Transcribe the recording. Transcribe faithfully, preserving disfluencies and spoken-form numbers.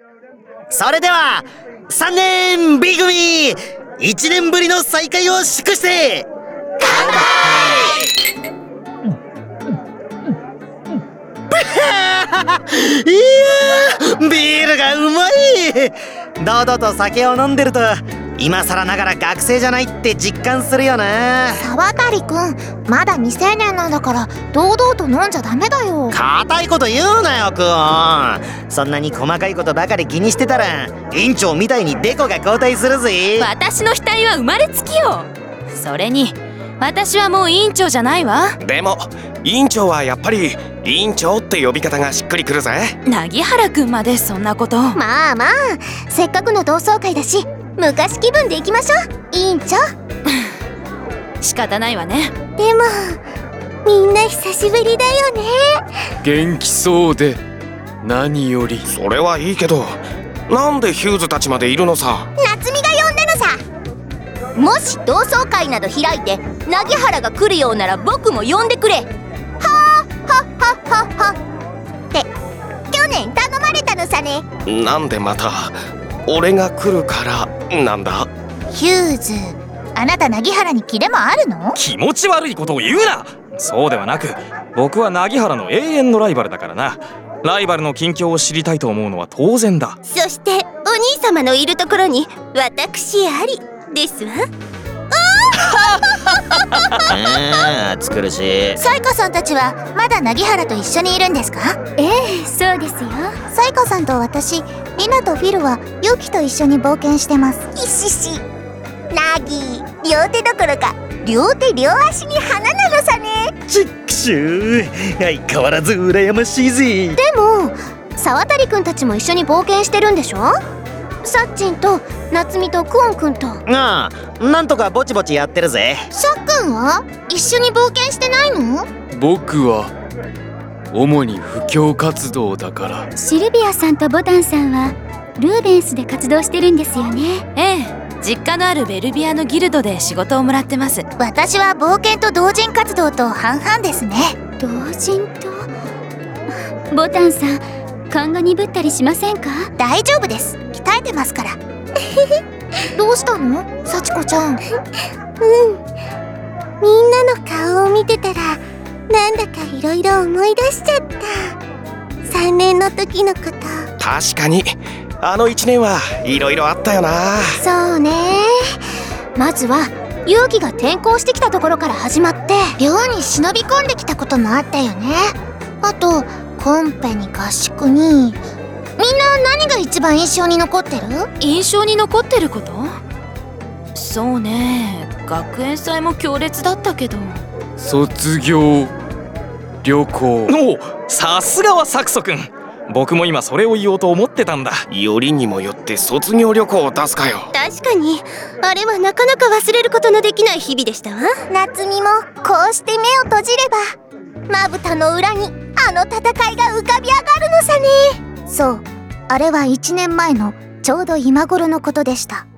それではさんねん B 組いちねんぶりの再会を祝して乾杯いやー、ビールがうまい。堂々と酒を飲んでると今更ながら学生じゃないって実感するよな。 沢渡くん、まだ未成年なんだから堂々と飲んじゃダメだよ。 固いこと言うなよクオン。そんなに細かいことばかり気にしてたら院長みたいにデコが交代するぜ。 私の額は生まれつきよ。それに私はもう院長じゃないわ。 でも院長はやっぱり院長って呼び方がしっくりくるぜ。 凪原くんまでそんなこと。 まあまあ、せっかくの同窓会だし昔気分で行きましょう、委員長。 仕方ないわね。 でもみんな久しぶりだよね。 元気そうで何より。 それはいいけど、なんでヒューズたちまでいるのさ。 夏美が呼んだのさ。もし同窓会など開いて凪原が来るようなら僕も呼んでくれ。はあはっはっはっはって去年頼まれたのさね。 なんでまた俺が来るからなんだ。 ヒューズ、あなた凪原にキレもあるの？ 気持ち悪いことを言うな。そうではなく、僕は凪原の永遠のライバルだからな。ライバルの近況を知りたいと思うのは当然だ。 そしてお兄様のいるところに私ありですわ。 ああ、暑苦しい。 サイカさんたちはまだ凪原と一緒にいるんですか？ええ、そうですよ。サイカさんと私、リナとフィルはユキと一緒に冒険してます。いしし、ナギ、両手どころか両手両足に花なのさね。 ちっくしゅー、相変わらず羨ましいぜ。 でも沢渡くんたちも一緒に冒険してるんでしょ？サッチンと夏美とクオンくんと。 ああ、なんとかぼちぼちやってるぜ。 シャッくんは一緒に冒険してないの？ 僕は主に布教活動だから。 シルビアさんとボタンさんはルーベンスで活動してるんですよね。 ええ、実家のあるベルビアのギルドで仕事をもらってます。 私は冒険と同人活動と半々ですね。 同人と。ボタンさん、勘が鈍ったりしませんか？ 大丈夫です、鍛えてますからどうしたの幸子ちゃん。うん、みんなの顔を見てたらなんだかいろいろ思い出しちゃった。さんねんの時のこと。 確かにあのいちねんはいろいろあったよな。 そうね。まずは勇気が転校してきたところから始まって寮に忍び込んできたこともあったよね。あとコンペに合宿に。みんな何が一番印象に残ってる？ 印象に残ってること？そうね、学園祭も強烈だったけど。 卒業旅行。 おお、さすがはサクソくん。僕も今それを言おうと思ってたんだ。 よりにもよって卒業旅行を出すかよ。 確かにあれはなかなか忘れることのできない日々でしたわ。夏美もこうして目を閉じればまぶたの裏にあの戦いが浮かび上がるのさね。そう、あれはいちねんまえのちょうど今頃のことでした。